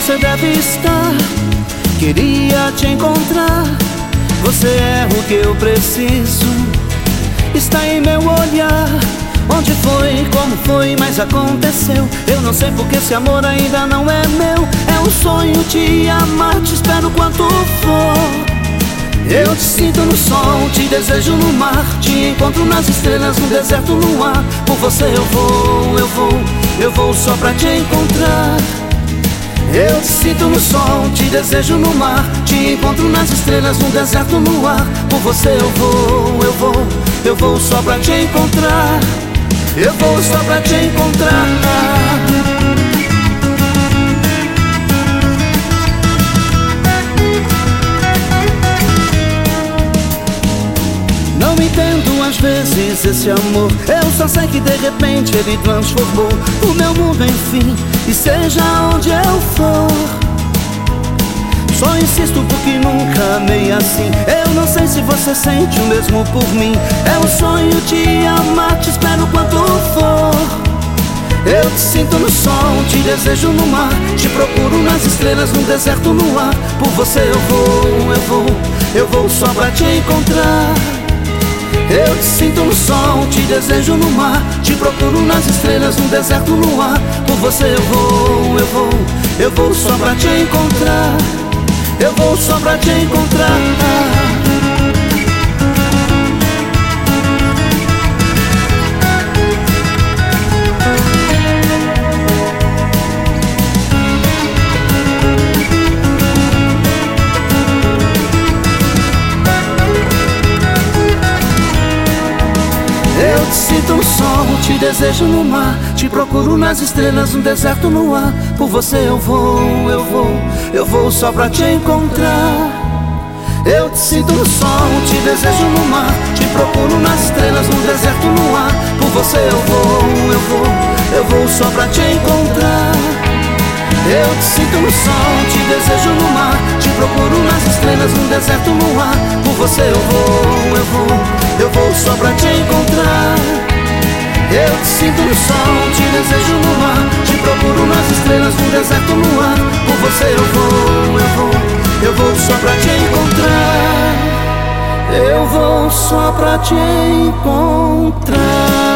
você deve estar. Queria te encontrar. Você é o que eu preciso. Está em meu olhar. Onde foi, como foi, mas aconteceu. Eu não sei porque esse amor ainda não é meu. É um sonho te amar, te espero quanto for. Eu te sinto no sol, te desejo no mar. Te encontro nas estrelas, no deserto, no ar. Por você eu vou só pra te encontrar. Eu te sinto no sol, te desejo no mar. Te encontro nas estrelas, no deserto, no ar. Por você eu vou só pra te encontrar. Eu vou só pra te encontrar. Não entendo às vezes esse amor. Eu só sei que de repente ele transformou o meu mundo, enfim. E seja onde eu for, só insisto porque nunca amei assim. Eu não sei se você sente o mesmo por mim. É um sonho te amar, te espero quanto for. Eu te sinto no sol, te desejo no mar. Te procuro nas estrelas, no deserto, no ar. Por você eu vou só pra te encontrar. Eu te sinto no sol, te desejo no mar. Te procuro nas estrelas, no deserto, no ar. Por você eu vou só pra te encontrar. Eu vou só pra te encontrar. Eu te sinto no sol, te desejo no mar. Te procuro nas estrelas, no deserto, no ar. Por você eu vou só pra te encontrar. Eu te sinto no sol, te desejo no mar. Te procuro nas estrelas, no deserto, no ar. Por você eu vou só pra te encontrar. Eu te sinto no sol, te desejo no mar. Te procuro nas estrelas, no deserto, no ar. Por você eu vou só pra te encontrar. Eu te sinto no sol, te desejo no mar. Te procuro nas estrelas, no deserto, no ar. Por você eu vou só pra te encontrar. Eu vou só pra te encontrar.